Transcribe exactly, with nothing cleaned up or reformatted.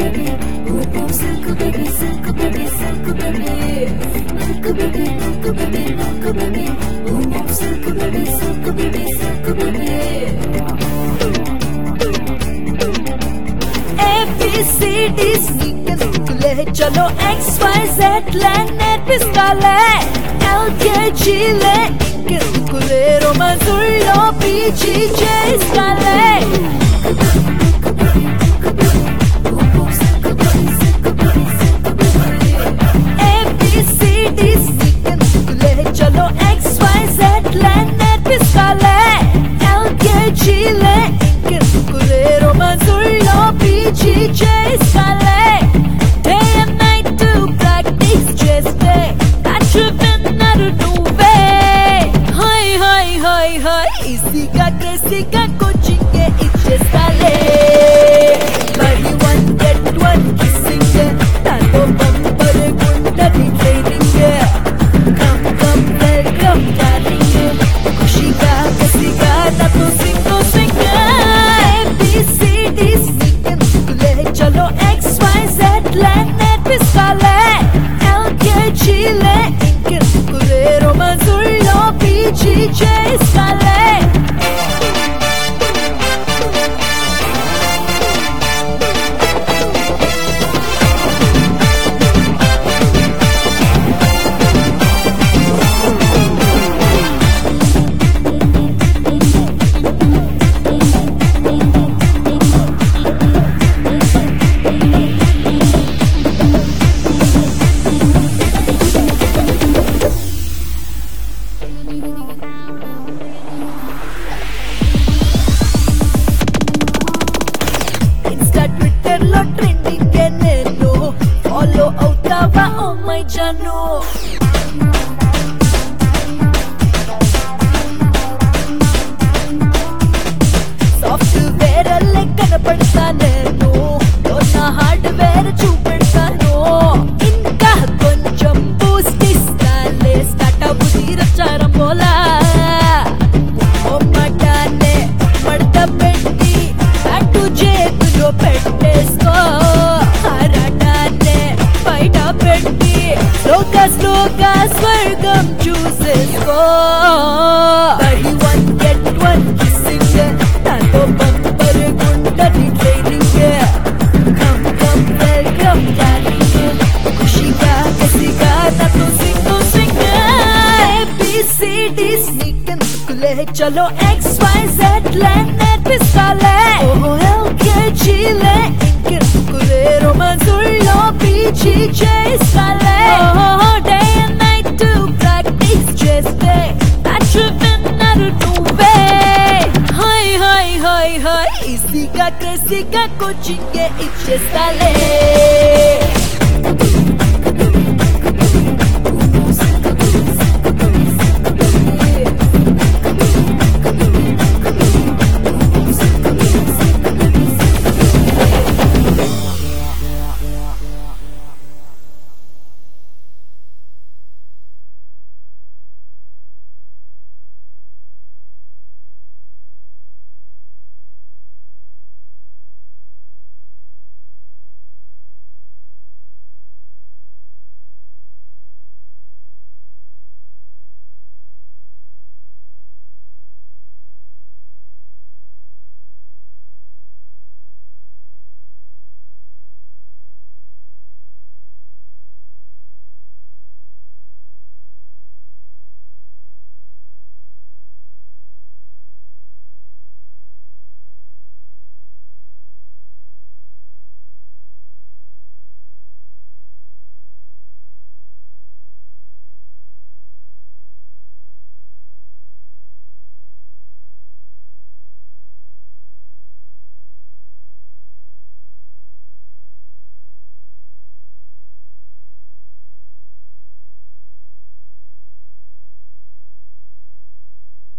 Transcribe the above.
baby, boom boom silk baby, silk baby, silk baby, milk baby, milk baby, milk baby, boom boom silk baby, silk baby, silk baby. A B C D sneaker kule chalo X Y Z le nerpistale L K G le inke kule romanzullo P G J stale. Chalo X Y Z le nerpistale L K G le inke kule romanzullo P G J stale. Day and night to practice just day that driven out of nowhere. Hi hi hi hi easy ga crazy ga coaching ke ichestale. Buy one get one kissing ke tato bumper gunda di training ke. Chalo X Y Z le nerpistale L K G le inke kule romanzullo P G J stale. Twitterlo trending ke nenu follow autava oh my janu. Software alle kanapadta nenu dona hardware chupedtanu inka koncham boost istale start avudi racharam bola oh matane madta petti attu jebulo పెట్టేసుకో హరటానే బయట పెట్టి స్లోగా స్లోగా స్వర్గం చూసేసుకో. Buy one get one kissing నాతో bumper గుండని training come come welcome darling ఖుషిగా కసిగా నాతో Singh Singh. A B C D sneaking కులే చలో X Y Z le nerpistale L K G le inke kule romanzullo P G J stale. Oh, day and night to practice just day that driven out of nowhere. Hi hi hi hi easy ga crazy ga coaching ke ichestale.